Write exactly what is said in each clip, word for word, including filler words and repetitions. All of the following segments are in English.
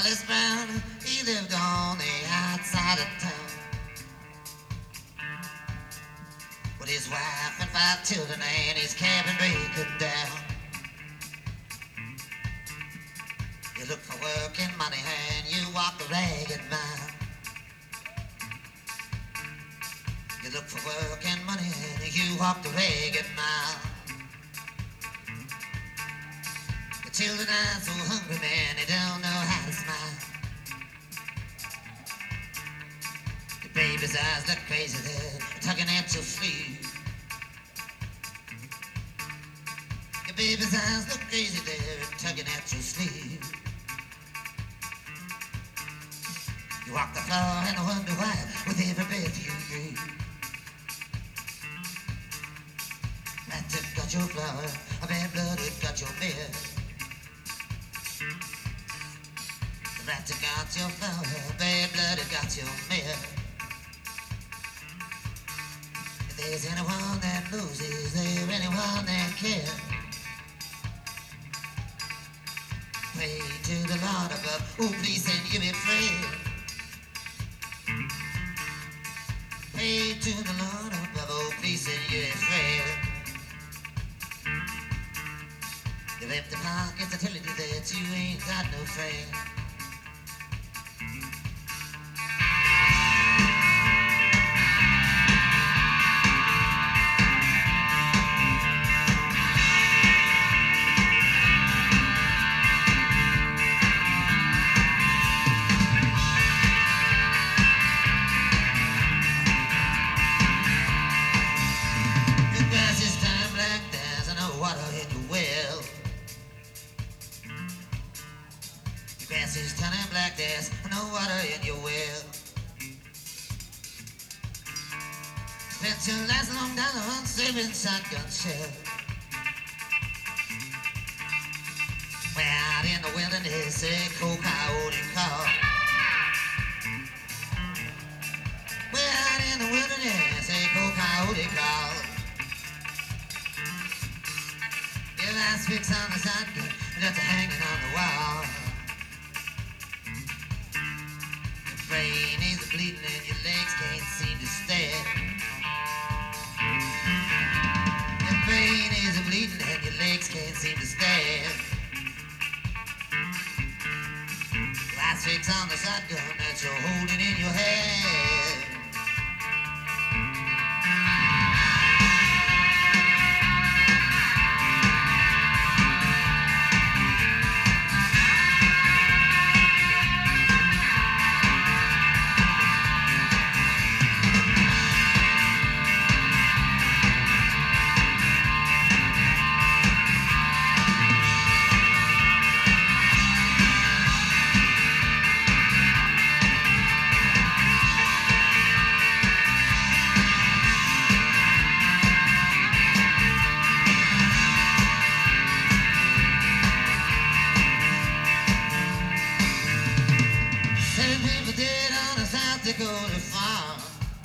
Wallace Brown, he lived on the outside of town with his wife and five children and his cabin broken down. You look for work and money and you walk the ragged mile. You look for work and money and you walk the ragged mile. The children are so hungry, man, they don't know how to smile. The baby's eyes look crazy, they're tugging at your sleeve. The baby's eyes look crazy, they're tugging at your sleeve. You walk the floor and wonder why with every breath you breathe. Rat got your flower, a bad blood it got your beard. The rat got your flower, bad blood it got your beard. If there's anyone that knows, is there anyone that cares? Pray to the Lord above, oh please send you me prayer. Pray to the Lord above, oh please send you a prayer. Your empty pockets are telling you that you ain't got no friend. Your grass is turning black, there's no water in your well. Grass is turning black, there's no water in your well. Spent your last long dollar on saving shotgun shell. Way out in the wilderness, a cold coyote call. Way out in the wilderness, a cold coyote call. Your eyes fixed on the shotgun, just hanging on the wall. Brain is bleeding and your legs can't seem to stand. Your brain is bleeding and your legs can't seem to stand. Last fix on the shotgun that you're holding in your hand. To go to farm.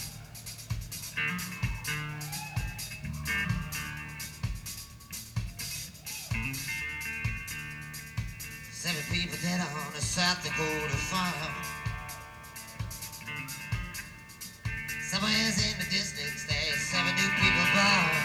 Seven people dead on the South Dakota farm. Somewhere in the distance there's seven new people born.